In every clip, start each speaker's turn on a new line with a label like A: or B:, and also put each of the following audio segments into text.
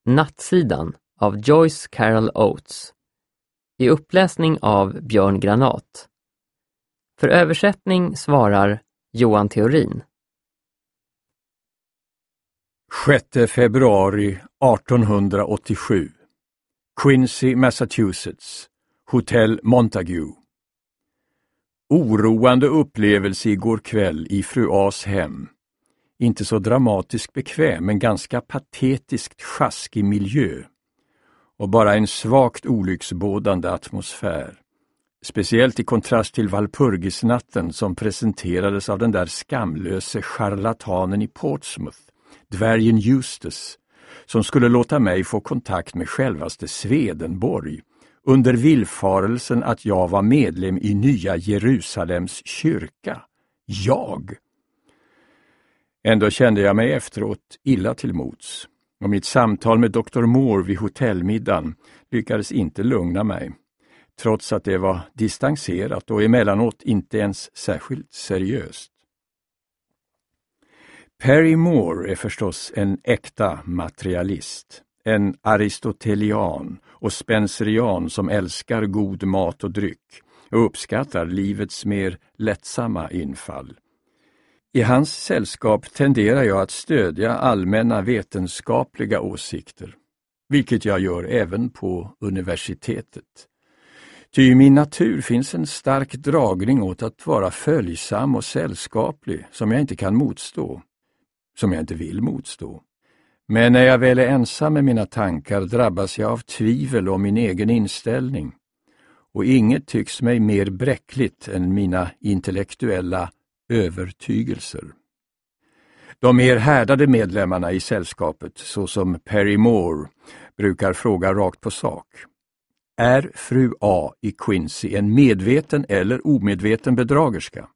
A: Nattsidan av Joyce Carol Oates. I uppläsning av Björn Granat. För översättning svarar Johan Theorin.
B: 6 februari 1887. Quincy, Massachusetts. Hotell Montague. Oroande upplevelse igår kväll i fru A's hem. Inte så dramatiskt bekväm, men ganska patetiskt sjaskig miljö. Och bara en svagt olycksbådande atmosfär. Speciellt i kontrast till Walpurgisnatten som presenterades av den där skamlöse charlatanen i Portsmouth, dvärgen Eustace, som skulle låta mig få kontakt med självaste Swedenborg under villfarelsen att jag var medlem i Nya Jerusalems kyrka. Jag! Ändå kände jag mig efteråt illa till mods, och mitt samtal med Dr. Moore vid hotellmiddagen lyckades inte lugna mig, trots att det var distanserat och emellanåt inte ens särskilt seriöst. Perry Moore är förstås en äkta materialist, en aristotelian och spencerian som älskar god mat och dryck och uppskattar livets mer lättsamma infall. I hans sällskap tenderar jag att stödja allmänna vetenskapliga åsikter, vilket jag gör även på universitetet. Ty i min natur finns en stark dragning åt att vara följsam och sällskaplig som jag inte kan motstå, som jag inte vill motstå. Men när jag väl är ensam med mina tankar drabbas jag av tvivel om min egen inställning, och inget tycks mig mer bräckligt än mina intellektuella övertygelser. De mer härdade medlemmarna i sällskapet, såsom Perry Moore, brukar fråga rakt på sak. Är fru A i Quincy en medveten eller omedveten bedragerska?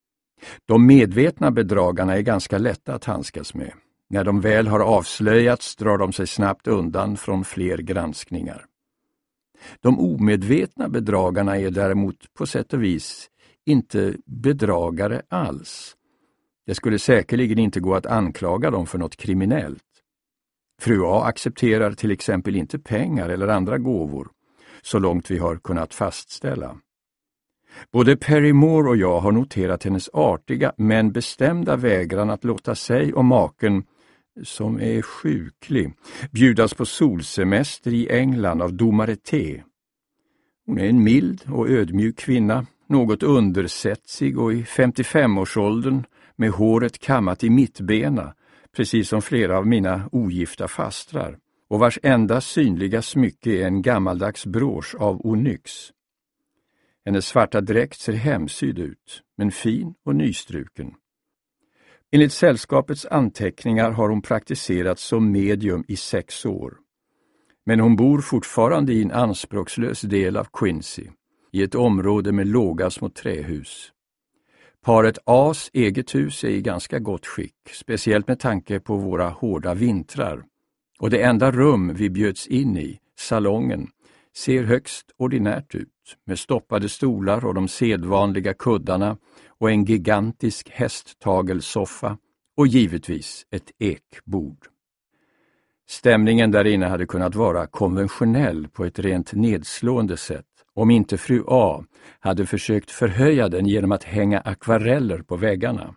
B: De medvetna bedragarna är ganska lätta att handskas med. När de väl har avslöjats drar de sig snabbt undan från fler granskningar. De omedvetna bedragarna är däremot på sätt och vis inte bedragare alls. Det skulle säkerligen inte gå att anklaga dem för något kriminellt. Fru A accepterar till exempel inte pengar eller andra gåvor, så långt vi har kunnat fastställa. Både Perry Moore och jag har noterat hennes artiga men bestämda vägran att låta sig och maken, som är sjuklig, bjudas på solsemester i England av domare T. Hon är en mild och ödmjuk kvinna, något undersättsig och i 55-årsåldern med håret kammat i mittbena, precis som flera av mina ogifta fastrar, och vars enda synliga smycke är en gammaldags brosch av onyx. Hennes svarta dräkt ser hemsyd ut, men fin och nystruken. Enligt sällskapets anteckningar har hon praktiserat som medium i 6 år. Men hon bor fortfarande i en anspråkslös del av Quincy, i ett område med låga små trähus. Paret A's eget hus är i ganska gott skick, speciellt med tanke på våra hårda vintrar. Och det enda rum vi bjöds in i, salongen, ser högst ordinärt ut, med stoppade stolar och de sedvanliga kuddarna och en gigantisk hästtagelsoffa och givetvis ett ekbord. Stämningen där inne hade kunnat vara konventionell på ett rent nedslående sätt, om inte fru A hade försökt förhöja den genom att hänga akvareller på väggarna.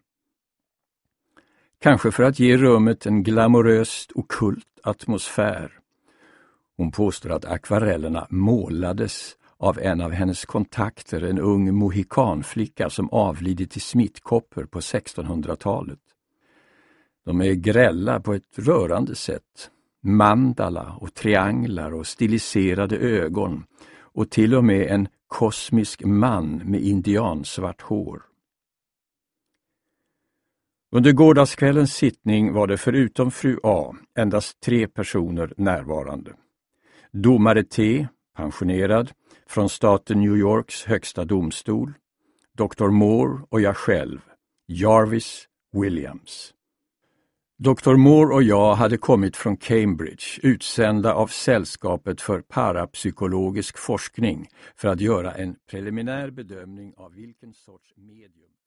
B: Kanske för att ge rummet en glamoröst ockult atmosfär. Hon påstår att akvarellerna målades av en av hennes kontakter, en ung mohikanflicka som avlidit i smittkopper på 1600-talet. De är grälla på ett rörande sätt. Mandala och trianglar och stiliserade ögon och till och med en kosmisk man med indiansvart hår. Under gårdagskvällens sittning var det förutom fru A endast 3 personer närvarande. Domare T, pensionerad, från staten New Yorks högsta domstol, Dr. Moore och jag själv, Jarvis Williams. Dr. Moore och jag hade kommit från Cambridge, utsända av Sällskapet för parapsykologisk forskning för att göra en preliminär bedömning av vilken sorts medium